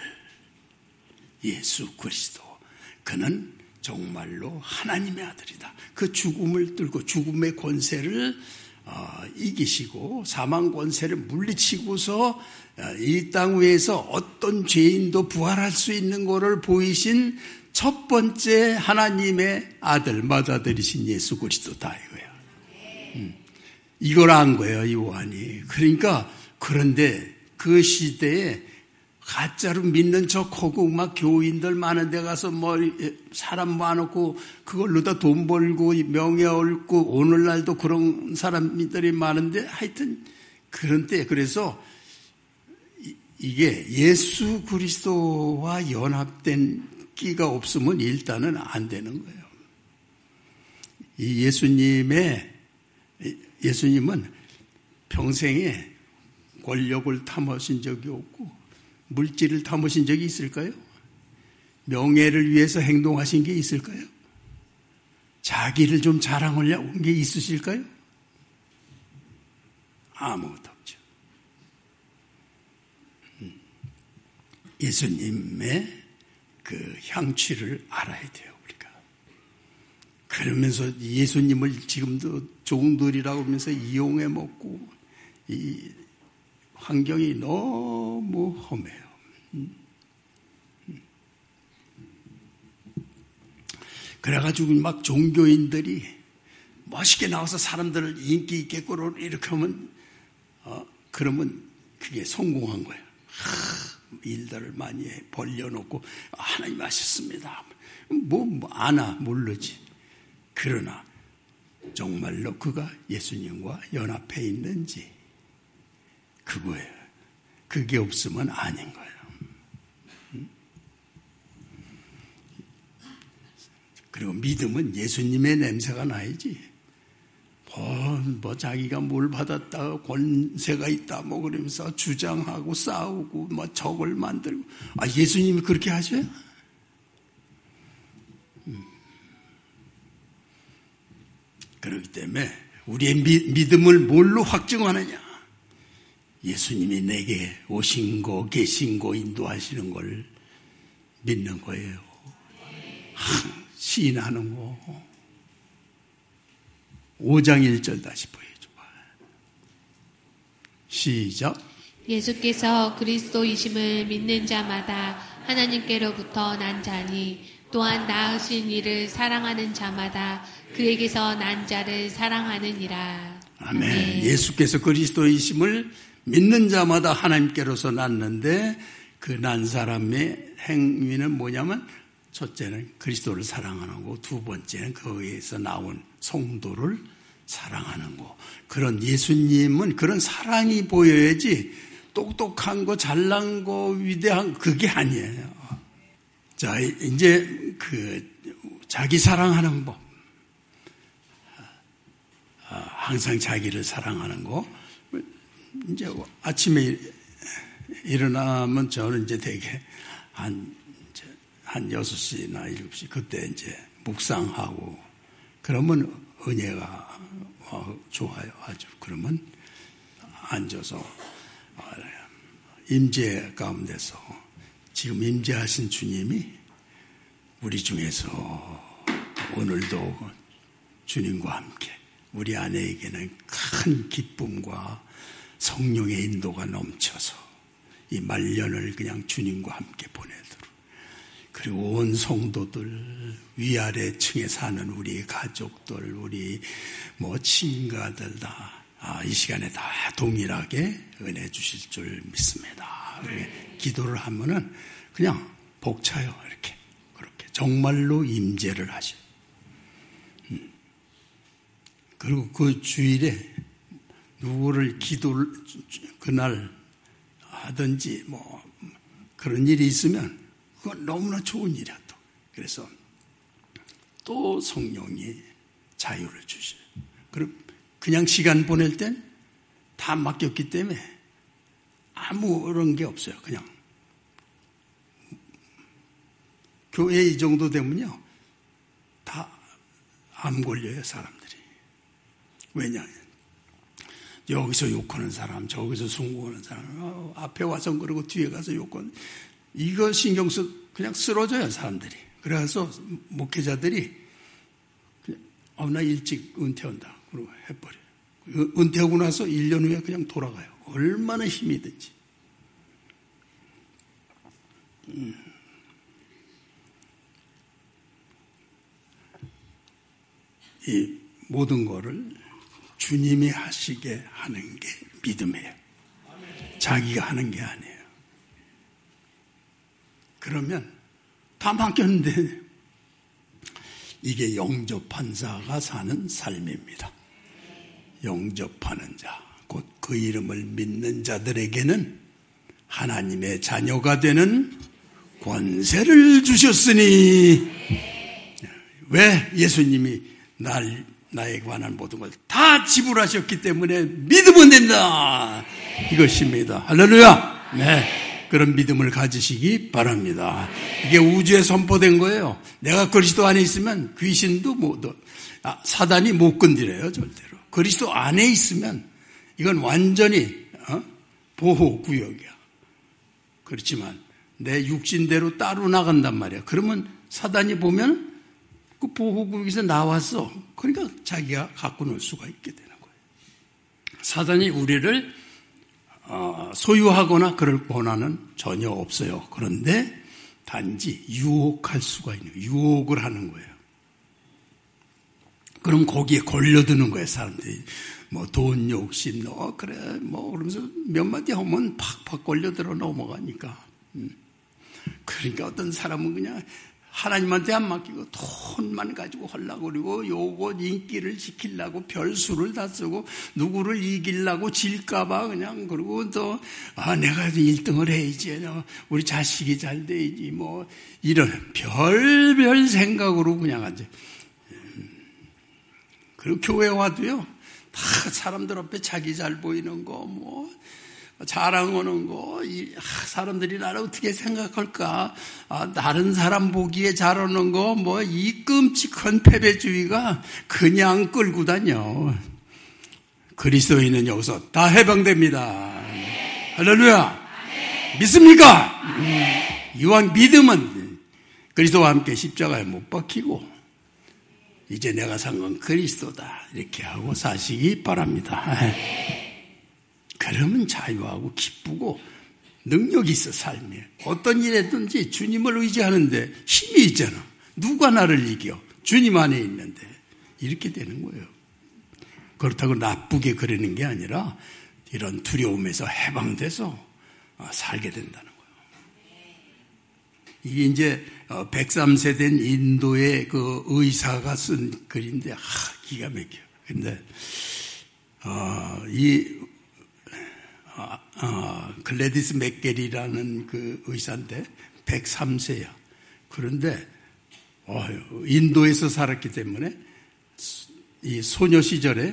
[SPEAKER 2] 예수 그리스도, 그는 정말로 하나님의 아들이다. 그 죽음을 뚫고 죽음의 권세를 이기시고 사망 권세를 물리치고서 이 땅 위에서 어떤 죄인도 부활할 수 있는 것을 보이신 첫 번째 하나님의 아들, 맏아들이신 예수 그리스도다 이거예요. 이걸 안 거예요, 요한이. 그러니까 그런데 그 시대에 가짜로 믿는 척하고 막 교인들 많은 데 가서 사람 많고 그걸로 다 돈 벌고 명예 얻고 오늘날도 그런 사람들이 많은데 하여튼 그런 때 그래서 이게 예수 그리스도와 연합된 끼가 없으면 일단은 안 되는 거예요. 이 예수님은 평생에 권력을 탐하신 적이 없고 물질을 탐하신 적이 있을까요? 명예를 위해서 행동하신 게 있을까요? 자기를 좀 자랑하려고 한 게 있으실까요? 아무것도 없죠. 예수님의 그 향취를 알아야 돼요, 우리가. 그러면서 예수님을 지금도 종들이라고 하면서 이용해 먹고 이 환경이 너무 험해요. 그래가지고 막 종교인들이 멋있게 나와서 사람들을 인기 있게 끌어 이렇게 하면 그러면 그게 성공한 거예요. 일들을 많이 벌려놓고 하나님 하셨습니다. 아나 모르지. 그러나 정말로 그가 예수님과 연합해 있는지 그거예요. 그게 없으면 아닌 거예요. 그리고 믿음은 예수님의 냄새가 나야지. 자기가 뭘 받았다, 권세가 있다, 그러면서 주장하고 싸우고, 적을 만들고. 예수님이 그렇게 하셔요? 그렇기 때문에 우리의 믿음을 뭘로 확증하느냐? 예수님이 내게 오신 거, 계신 거, 인도하시는 걸 믿는 거예요. 시인하는 거. 5장 1절 다시 보여줘봐. 시작.
[SPEAKER 3] 예수께서 그리스도이심을 믿는 자마다 하나님께로부터 난 자니 또한 낳으신 이를 사랑하는 자마다 그에게서 난 자를 사랑하느니라.
[SPEAKER 2] 아멘. 예수께서 그리스도이심을 믿는 자마다 하나님께로서 낳는데 그 난 사람의 행위는 뭐냐면 첫째는 그리스도를 사랑하는 거고 두 번째는 거기에서 나온 성도를 사랑하는 거. 그런 예수님은 그런 사랑이 보여야지 똑똑한 거, 잘난 거, 위대한 그게 아니에요. 자, 이제 자기 사랑하는 법. 항상 자기를 사랑하는 거. 이제 아침에 일어나면 저는 이제 되게 한 6시나 7시 그때 이제 묵상하고 그러면 은혜가 좋아요. 아주. 그러면 앉아서 임재 가운데서 지금 임재하신 주님이 우리 중에서 오늘도 주님과 함께 우리 아내에게는 큰 기쁨과 성령의 인도가 넘쳐서 이 말년을 그냥 주님과 함께 보내도록 그리고 온 성도들 위아래 층에 사는 우리 가족들 우리 친가들 다 이 시간에 다 동일하게 은혜 주실 줄 믿습니다. 기도를 하면은 그냥 복차요. 이렇게 그렇게 정말로 임재를 하셔요. 그리고 그 주일에 누구를 기도를 그날 하든지 뭐 그런 일이 있으면 그건 너무나 좋은 일이야 또. 그래서 또 성령이 자유를 주셔요. 그리고 그냥 시간 보낼 땐 다 맡겼기 때문에 아무런 게 없어요. 그냥 교회 이 정도 되면요 다 암 걸려요 사람들이. 왜냐? 여기서 욕하는 사람, 저기서 숭고하는 사람, 앞에 와서 그러고 뒤에 가서 욕하는, 이거 신경 그냥 쓰러져요 사람들이. 그래서 목회자들이 그냥 나 일찍 은퇴한다 그러고 해버려요. 은퇴하고 나서 1년 후에 그냥 돌아가요. 얼마나 힘이 든지. 이 모든 거를 주님이 하시게 하는 게 믿음이에요. 자기가 하는 게 아니에요. 그러면 다 맡겼는데 이게 영접한 자가 사는 삶입니다. 영접하는 자, 곧 그 이름을 믿는 자들에게는 하나님의 자녀가 되는 권세를 주셨으니, 왜? 예수님이 나에 관한 모든 걸 다 지불하셨기 때문에 믿으면 된다. 이것입니다. 할렐루야. 네, 그런 믿음을 가지시기 바랍니다. 이게 우주에 선포된 거예요. 내가 그리스도 안에 있으면 귀신도 사단이 못 건드려요. 절대로. 그리스도 안에 있으면 이건 완전히 보호구역이야. 그렇지만 내 육신대로 따로 나간단 말이야. 그러면 사단이 보면 그 보호구역에서 나왔어. 그러니까 자기가 갖고 놀 수가 있게 되는 거예요. 사단이 우리를 소유하거나 그럴 권한은 전혀 없어요. 그런데 단지 유혹할 수가 있는 거예요. 유혹을 하는 거예요. 그럼 거기에 걸려드는 거예요. 사람들이 뭐 돈 욕심 그래 뭐 그러면서 몇 마디 하면 팍팍 걸려들어 넘어가니까. 그러니까 어떤 사람은 그냥 하나님한테 안 맡기고 돈만 가지고 하려고 그러고 요거 인기를 지키려고 별수를 다 쓰고 누구를 이기려고 질까봐 그냥 그러고 또 내가 1등을 해야지 우리 자식이 잘 돼야지 뭐 이런 별별 생각으로 그냥 앉아. 그리고 교회 와도요 다 사람들 앞에 자기 잘 보이는 거 뭐 자랑하는 거, 사람들이 나를 어떻게 생각할까? 다른 사람 보기에 잘하는 거, 뭐, 이 끔찍한 패배주의가 그냥 끌고 다녀. 그리스도인은 여기서 다 해방됩니다. 할렐루야! 믿습니까? 이왕 믿음은 그리스도와 함께 십자가에 못 박히고, 이제 내가 산 건 그리스도다. 이렇게 하고 사시기 바랍니다. 그러면 자유하고 기쁘고 능력이 있어 삶에. 어떤 일에든지 주님을 의지하는데 힘이 있잖아. 누가 나를 이겨? 주님 안에 있는데. 이렇게 되는 거예요. 그렇다고 나쁘게 그러는 게 아니라 이런 두려움에서 해방돼서 살게 된다는 거예요. 이게 이제 103세 된 인도의 그 의사가 쓴 글인데 기가 막혀요. 근데 글래디스 맥겔이라는 그 의사인데 103세야. 그런데 인도에서 살았기 때문에 이 소녀 시절에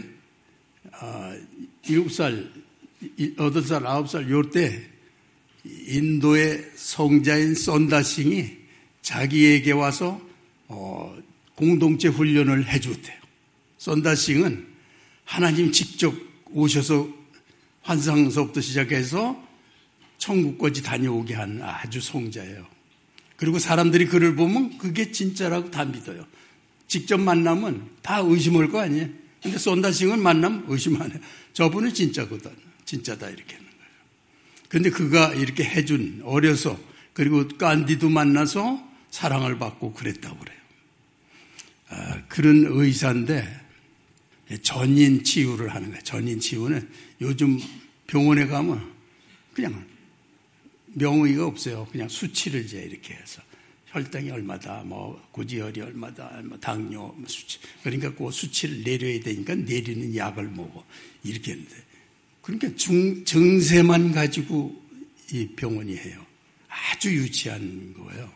[SPEAKER 2] 7살, 8살, 9살 요때 인도의 성자인 썬다싱이 자기에게 와서 공동체 훈련을 해줬대요. 썬다싱은 하나님 직접 오셔서 환상서부터 시작해서 천국까지 다녀오게 한 아주 성자예요. 그리고 사람들이 그를 보면 그게 진짜라고 다 믿어요. 직접 만나면 다 의심할 거 아니에요. 근데 썬다싱은 만나면 의심 안 해요. 저분은 진짜거든. 진짜다 이렇게 하는 거예요. 근데 그가 이렇게 해준 어려서 그리고 간디도 만나서 사랑을 받고 그랬다고 그래요. 그런 의사인데 전인 치유를 하는 거예요. 전인 치유는 요즘 병원에 가면 그냥 명의가 없어요. 그냥 수치를 이제 이렇게 해서 혈당이 얼마다, 뭐 고지혈이 얼마다, 뭐 당뇨 뭐 수치. 그러니까 그 수치를 내려야 되니까 내리는 약을 먹어. 이렇게 했는데. 그러니까 증세만 가지고 이 병원이 해요. 아주 유치한 거예요.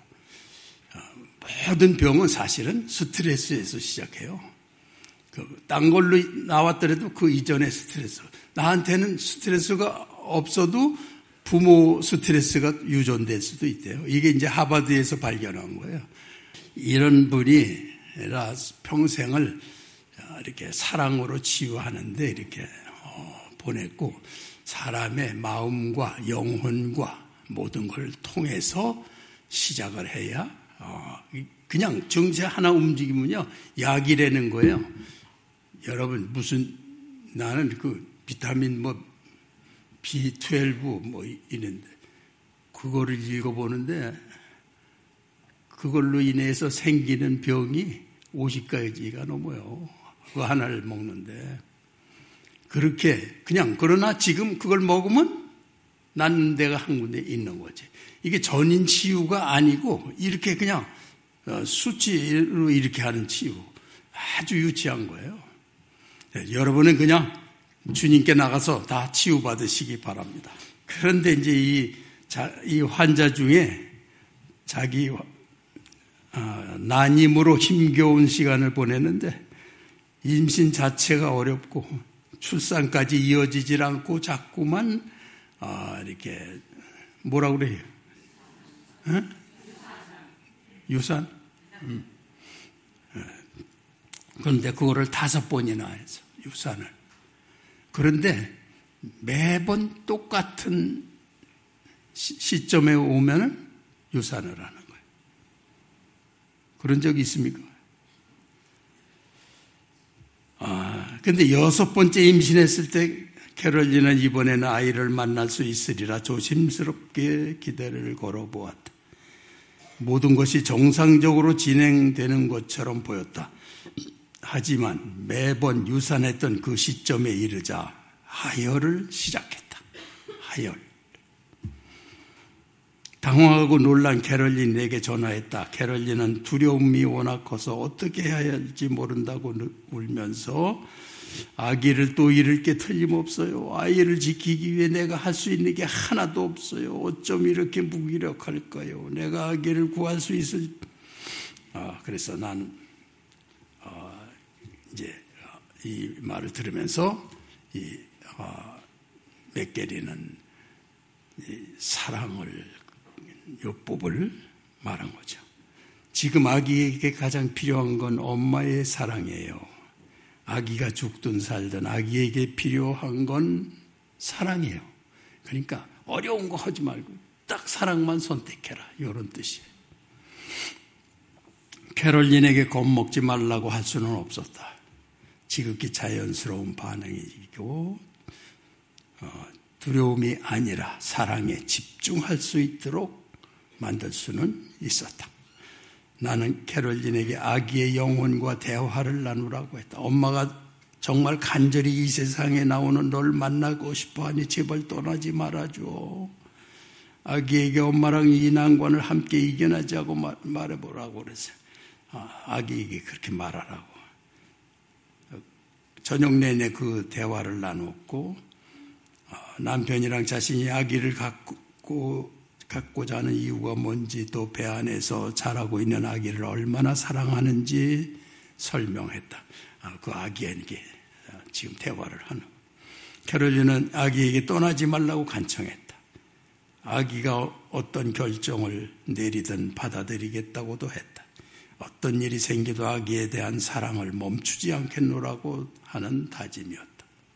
[SPEAKER 2] 모든 병은 사실은 스트레스에서 시작해요. 딴 걸로 나왔더라도 그 이전의 스트레스. 나한테는 스트레스가 없어도 부모 스트레스가 유존될 수도 있대요. 이게 이제 하버드에서 발견한 거예요. 이런 분이 평생을 이렇게 사랑으로 치유하는데 이렇게 보냈고, 사람의 마음과 영혼과 모든 걸 통해서 시작을 해야 그냥 정체 하나 움직이면요 약이라는 거예요. 여러분 나는 그 비타민 뭐 B12 뭐 있는데 그거를 읽어보는데 그걸로 인해서 생기는 병이 50가지가 넘어요. 그거 하나를 먹는데 그렇게 그냥 그러나 지금 그걸 먹으면 난 내가 한 군데 있는 거지. 이게 전인 치유가 아니고 이렇게 그냥 수치로 이렇게 하는 치유. 아주 유치한 거예요. 여러분은 그냥 주님께 나가서 다 치유받으시기 바랍니다. 그런데 이제 이 환자 중에 자기 난임으로 힘겨운 시간을 보내는데 임신 자체가 어렵고 출산까지 이어지질 않고 자꾸만 이렇게 뭐라고 그래요? 유산? 그런데 그거를 5번이나 해서 유산을. 그런데 매번 똑같은 시점에 오면은 유산을 하는 거예요. 그런 적이 있습니까? 근데 6번째 임신했을 때 캐럴린은 이번에는 아이를 만날 수 있으리라 조심스럽게 기대를 걸어보았다. 모든 것이 정상적으로 진행되는 것처럼 보였다. 하지만 매번 유산했던 그 시점에 이르자 하혈을 시작했다. 하혈. 당황하고 놀란 캐럴린에게 전화했다. 캐럴린은 두려움이 워낙 커서 어떻게 해야 할지 모른다고 울면서 아기를 또 잃을 게 틀림없어요. 아이를 지키기 위해 내가 할 수 있는 게 하나도 없어요. 어쩜 이렇게 무기력할까요? 내가 아기를 구할 수 있을... 그래서 나는 이제 이 말을 들으면서 맥게리는 사랑을 요법을 말한 거죠. 지금 아기에게 가장 필요한 건 엄마의 사랑이에요. 아기가 죽든 살든 아기에게 필요한 건 사랑이에요. 그러니까 어려운 거 하지 말고 딱 사랑만 선택해라. 이런 뜻이에요. 캐럴린에게 겁먹지 말라고 할 수는 없었다. 지극히 자연스러운 반응이고 두려움이 아니라 사랑에 집중할 수 있도록 만들 수는 있었다. 나는 캐럴린에게 아기의 영혼과 대화를 나누라고 했다. 엄마가 정말 간절히 이 세상에 나오는 널 만나고 싶어하니 제발 떠나지 말아줘. 아기에게 엄마랑 이 난관을 함께 이겨내자고 말해보라고 그랬어요. 아기에게 그렇게 말하라고. 저녁 내내 그 대화를 나눴고 남편이랑 자신이 아기를 갖고자 하는 이유가 뭔지 또 배 안에서 자라고 있는 아기를 얼마나 사랑하는지 설명했다. 그 아기에게 지금 대화를 하는. 캐럴린은 아기에게 떠나지 말라고 간청했다. 아기가 어떤 결정을 내리든 받아들이겠다고도 했다. 어떤 일이 생겨도 아기에 대한 사랑을 멈추지 않겠노라고 하는 다짐이었다.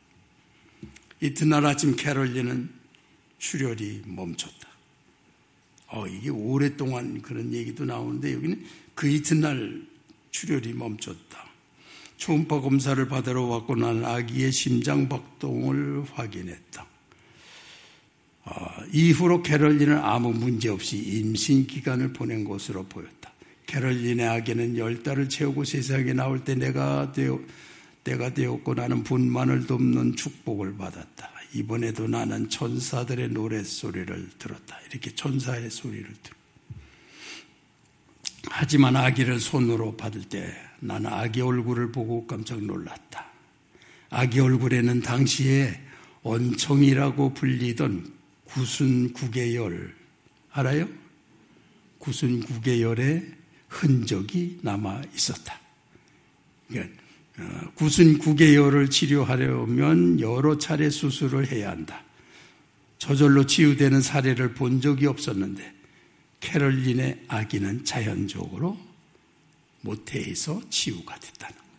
[SPEAKER 2] 이튿날 아침 캐럴린은 출혈이 멈췄다. 이게 오랫동안 그런 얘기도 나오는데 여기는 그 이튿날 출혈이 멈췄다. 초음파 검사를 받으러 왔고 나는 아기의 심장 박동을 확인했다. 이후로 캐럴린은 아무 문제 없이 임신 기간을 보낸 것으로 보였다. 캐럴린의 아기는 10달을 채우고 세상에 나올 때 내가 때가 되었고 나는 분만을 돕는 축복을 받았다. 이번에도 나는 천사들의 노랫소리를 들었다. 이렇게 천사의 소리를 들었다. 하지만 아기를 손으로 받을 때 나는 아기 얼굴을 보고 깜짝 놀랐다. 아기 얼굴에는 당시에 언청이라고 불리던 구순구계열, 알아요? 구순구계열의 흔적이 남아 있었다. 그러니까 구순구계열을 치료하려면 여러 차례 수술을 해야 한다. 저절로 치유되는 사례를 본 적이 없었는데 캐럴린의 아기는 자연적으로 모태에서 치유가 됐다는 거예요.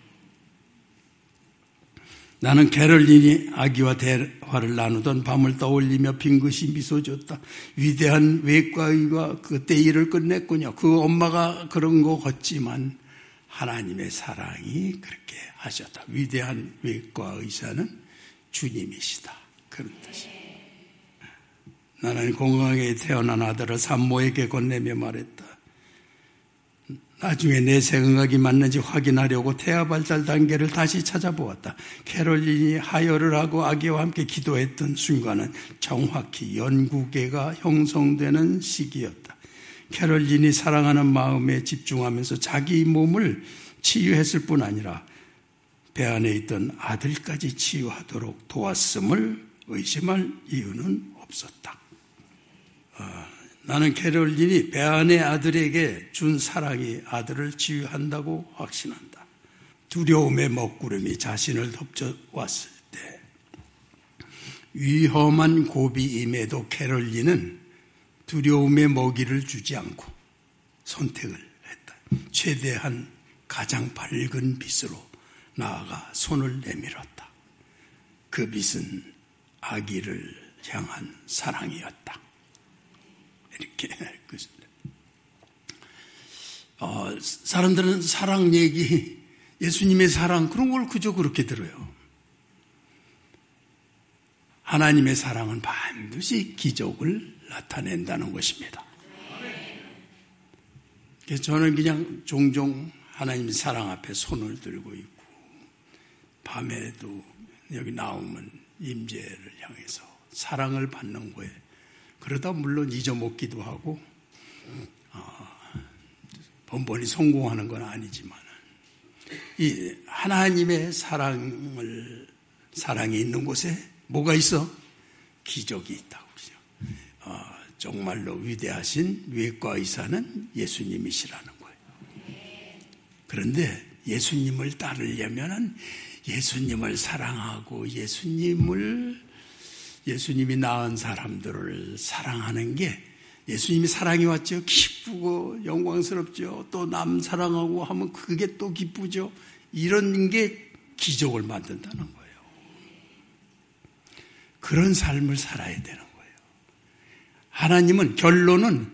[SPEAKER 2] 나는 캐럴린이 아기와 대화를 나누던 밤을 떠올리며 빙긋이 미소 지었다. 위대한 외과의가 그때 일을 끝냈군요. 그 엄마가 그런 거 같지만 하나님의 사랑이 그렇게 하셨다. 위대한 외과의사는 주님이시다. 그런 뜻이에요. 나는 건강하게 태어난 아들을 산모에게 건네며 말했다. 나중에 내 생각이 맞는지 확인하려고 태아 발달 단계를 다시 찾아보았다. 캐롤린이 하혈을 하고 아기와 함께 기도했던 순간은 정확히 연구계가 형성되는 시기였다. 캐롤린이 사랑하는 마음에 집중하면서 자기 몸을 치유했을 뿐 아니라 배 안에 있던 아들까지 치유하도록 도왔음을 의심할 이유는 없었다. 나는 캐롤린이 배 안의 아들에게 준 사랑이 아들을 치유한다고 확신한다. 두려움의 먹구름이 자신을 덮쳐왔을 때 위험한 고비임에도 캐롤린은 두려움의 먹이를 주지 않고 선택을 했다. 최대한 가장 밝은 빛으로 나아가 손을 내밀었다. 그 빛은 아기를 향한 사랑이었다. 이렇게 사람들은 사랑 얘기, 예수님의 사랑 그런 걸 그저 그렇게 들어요. 하나님의 사랑은 반드시 기적을 나타낸다는 것입니다. 그래서 저는 그냥 종종 하나님의 사랑 앞에 손을 들고 있고 밤에도 여기 나오면 임재를 향해서 사랑을 받는 거예요. 그러다 물론 잊어먹기도 하고 번번이 성공하는 건 아니지만 이 하나님의 사랑이 있는 곳에 뭐가 있어? 기적이 있다고. 정말로 위대하신 외과의사는 예수님이시라는 거예요. 그런데 예수님을 따르려면 예수님을 사랑하고 예수님이 낳은 사람들을 사랑하는 게 예수님이 사랑이 왔죠. 기쁘고 영광스럽죠. 또 남 사랑하고 하면 그게 또 기쁘죠. 이런 게 기적을 만든다는 거예요. 그런 삶을 살아야 되는 거예요. 하나님은 결론은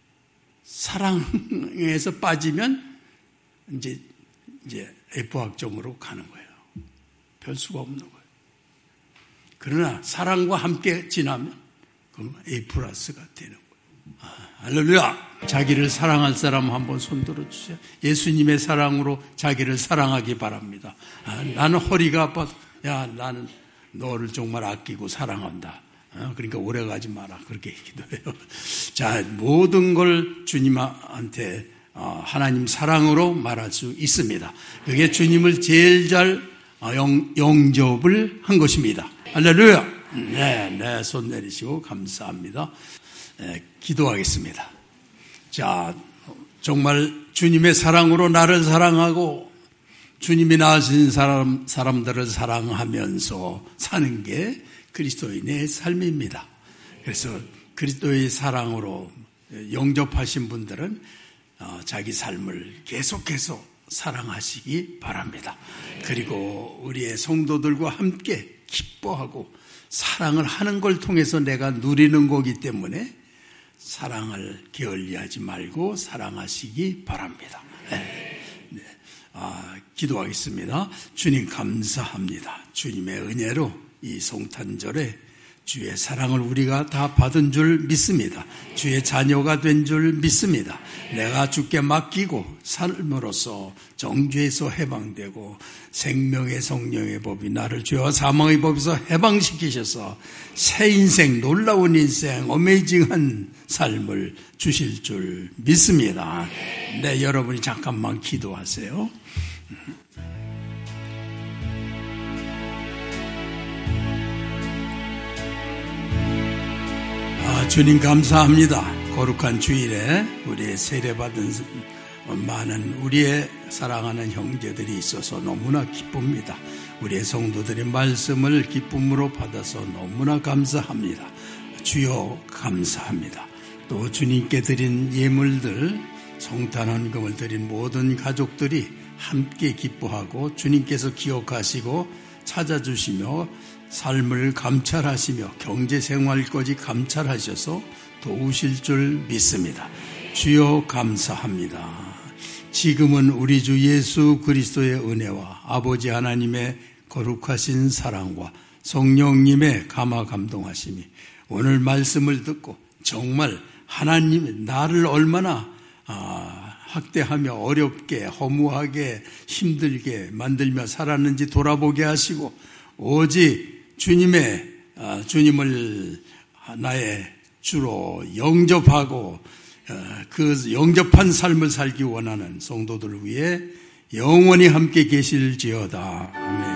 [SPEAKER 2] 사랑에서 빠지면 이제 F학점으로 가는 거예요. 별 수가 없는 거예요. 그러나 사랑과 함께 지나면 그건 A 플러스가 되는 거예요. 할렐루야! 자기를 사랑할 사람 한번 손 들어주세요. 예수님의 사랑으로 자기를 사랑하기 바랍니다. 나는 허리가 아파. 나는 너를 정말 아끼고 사랑한다. 그러니까 오래 가지 마라. 그렇게 기도해요. 자, 모든 걸 주님한테 하나님 사랑으로 말할 수 있습니다. 그게 주님을 제일 잘 영접을 한 것입니다. 할렐루야. 네, 손 내리시고 감사합니다. 네, 기도하겠습니다. 자, 정말 주님의 사랑으로 나를 사랑하고 주님이 낳으신 사람들을 사랑하면서 사는 게 그리스도인의 삶입니다. 그래서 그리스도의 사랑으로 영접하신 분들은 자기 삶을 계속해서 사랑하시기 바랍니다. 그리고 우리의 성도들과 함께 기뻐하고 사랑을 하는 걸 통해서 내가 누리는 거기 때문에 사랑을 게을리하지 말고 사랑하시기 바랍니다. 기도하겠습니다. 주님 감사합니다. 주님의 은혜로 이 성탄절에 주의 사랑을 우리가 다 받은 줄 믿습니다. 주의 자녀가 된 줄 믿습니다. 내가 주께 맡기고 삶으로써 정죄에서 해방되고 생명의 성령의 법이 나를 죄와 사망의 법에서 해방시키셔서 새 인생, 놀라운 인생, 어메이징한 삶을 주실 줄 믿습니다. 네, 여러분이 잠깐만 기도하세요. 주님 감사합니다. 거룩한 주일에 우리의 세례받은 많은 우리의 사랑하는 형제들이 있어서 너무나 기쁩니다. 우리의 성도들의 말씀을 기쁨으로 받아서 너무나 감사합니다. 주여 감사합니다. 또 주님께 드린 예물들, 성탄헌금을 드린 모든 가족들이 함께 기뻐하고 주님께서 기억하시고 찾아주시며 삶을 감찰하시며 경제생활까지 감찰하셔서 도우실 줄 믿습니다. 주여 감사합니다. 지금은 우리 주 예수 그리스도의 은혜와 아버지 하나님의 거룩하신 사랑과 성령님의 감화 감동하심이 오늘 말씀을 듣고 정말 하나님 나를 얼마나 학대하며 어렵게 허무하게 힘들게 만들며 살았는지 돌아보게 하시고 오직 주님을 나의 주로 영접하고 그 영접한 삶을 살기 원하는 성도들을 위해 영원히 함께 계실지어다. 아멘.